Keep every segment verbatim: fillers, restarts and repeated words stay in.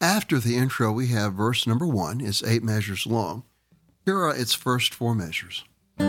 After the intro, we have verse number one. It's eight measures long. Here are its first four measures.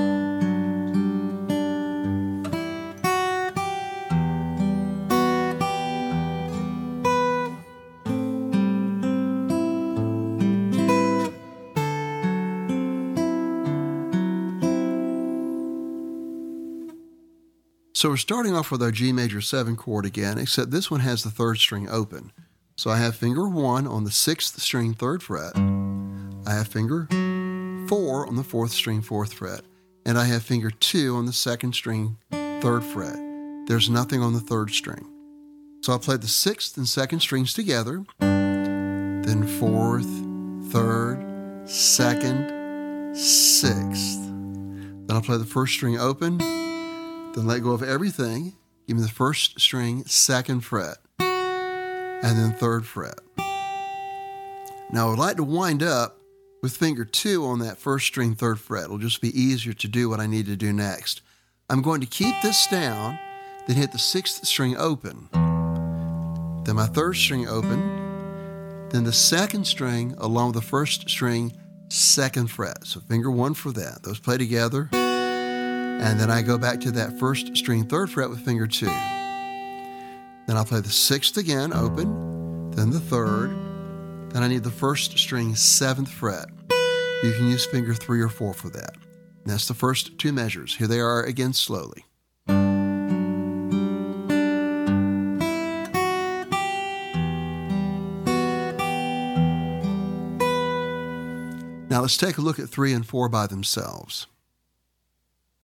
So we're starting off with our G major seven chord again, except this one has the third string open. So I have finger one on the sixth string, third fret. I have finger four on the fourth string, fourth fret. And I have finger two on the second string, third fret. There's nothing on the third string. So I'll play the sixth and second strings together, then fourth, third, second, sixth. Then I'll play the first string open, then let go of everything. Give me the first string, second fret, and then third fret. Now I would like to wind up with finger two on that first string, third fret. It'll just be easier to do what I need to do next. I'm going to keep this down, then hit the sixth string open, then my third string open, then the second string along with the first string, second fret. So finger one for that. Those play together. And then I go back to that first string, third fret with finger two. Then I'll play the sixth again, open, then the third. Then I need the first string, seventh fret. You can use finger three or four for that. And that's the first two measures. Here they are again slowly. Now let's take a look at three and four by themselves.